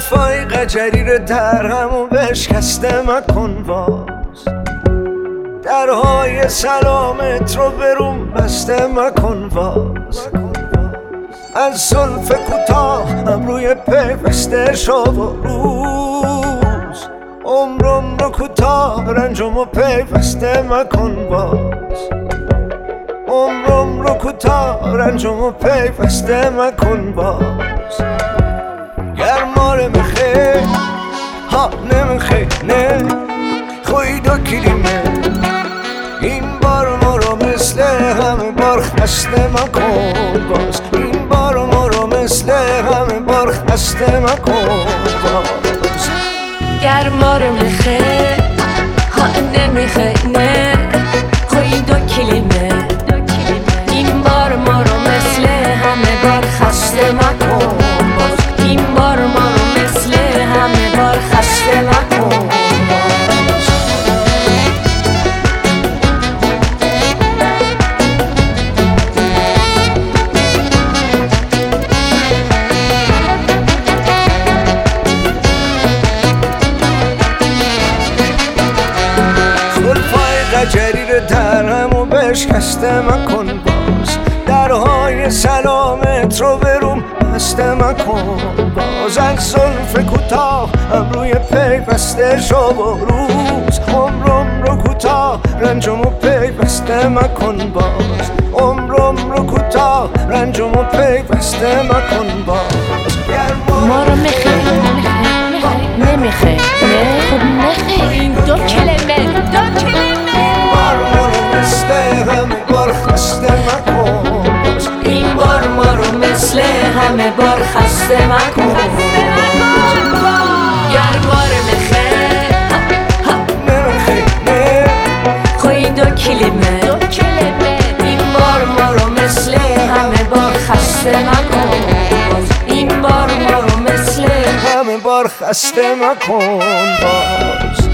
زلفای قجری در همو بشکسته مکن باز، درهای سلامت رو بروم بسته مکن باز. از زلف کوتاه ابروی پیوسته شب و روز، عمرم رو کوتاه رنجمو پیوسته مکن باز، عمرم رو کوتاه رنجمو پیوسته مکن باز. گرماره میخه ها نمیخه نه خوی دو کلیمه، این بار ما رو مثل همه بار خسته مکن باز، این بار ما رو مثل همه بار خسته مکن باز. گرماره میخه ها نمیخه نه خوی دو کلیمه، این بار ما رو مثل همه بار خسته مکن باز، این بار ما رو مثل همه بار خسته مکن باز. قجری رو درمو بشکسته مکن باز، درهای سلامت رو بروم بسته مکن باز. از زلف کوتاه ابروی پیوسته شب و روز، عمرم رو کوتاه رنجمو پیوسته مکن باز، عمرم رو کوتاه رنجمو پیوسته مکن باز. ما رو میخه نمیخه نه خب نخه این دو کلمه دو کلمه، این بار ما رو مثل همه بار خسته مکن. گرماره میخه خوی دو کلمه، این بار ما رو مثل همه بار خسته مکن، این بار ما رو مثل همه بار خسته مکن باز.